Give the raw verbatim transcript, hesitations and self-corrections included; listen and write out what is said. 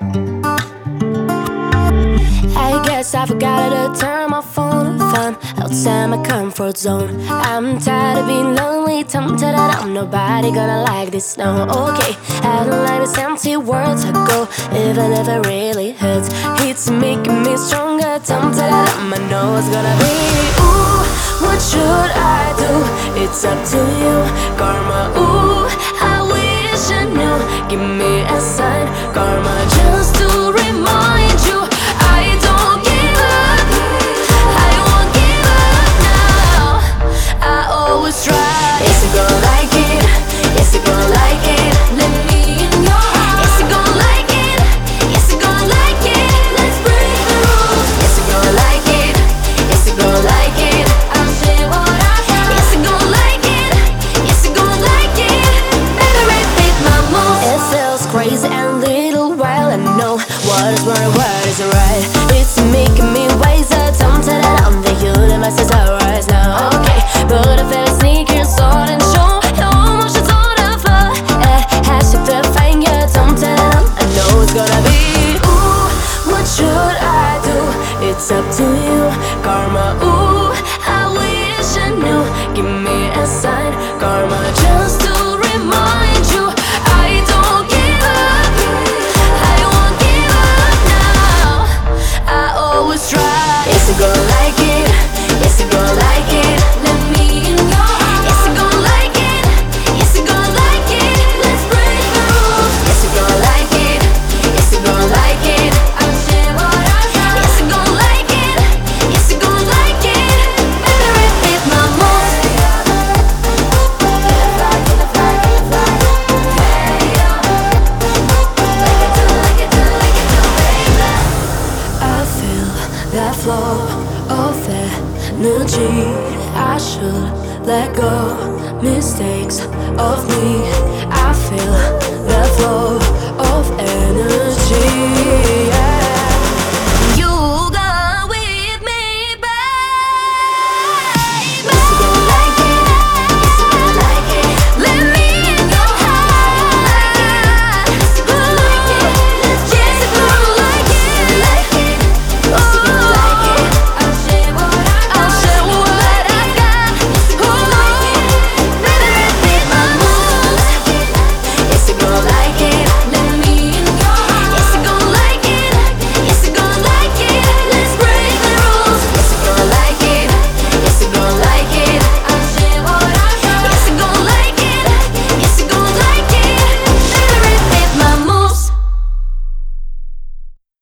I guess I forgot how to turn my phone on. Outside my comfort zone. I'm tired of being lonely, tempted that I'm nobody gonna like this now. Okay, I don't like these empty words I go, even if it really hurts. It's making me stronger, tempted that I'm, I know it's gonna be. Ooh, what should I do? It's up to you, karma. Ooh, I wish I knew. Give me a sign, karma, just to remind you I don't give up. I won't give up now. I always try. Yes, you gon' like it. Yes, you gon' like it. Let me in your heart. Yes, you gon' like it. Yes, you gon' like it. Let's break the rules. Yes, you gon' like it. Yes, you gon' like it. I'll say what I got. Yes, you gon' like it. Yes, you gon' like it. Better repeat my moves. It feels crazy and little while I know what is wrong, what is right. It's making me wiser. Tempted that I'm the universe is ours now. Okay, but I feel sneaking, sword and show. How much it's all of her. Eh, hashtag the finger. Tempted that I'm, I know it's gonna be. Ooh, what should I do? It's up to you, karma. Ooh, I wish I knew. Give me a sign, karma, just to remind you I don't give up. I won't give up now. I always try. Yes, you gon' like it. Yes, you gon' like it. Let me in your heart. Yes, you gon' like it. Yes, you gon' like it. Let's break the rules. Yes, you gon' like it. Yes, you gon' like it. I'll say what I got. Yes, you gon' like it. Yes, you gon' like it. Better repeat my moves. I feel that flow of energy. I should let go mistakes of me. I feel the flow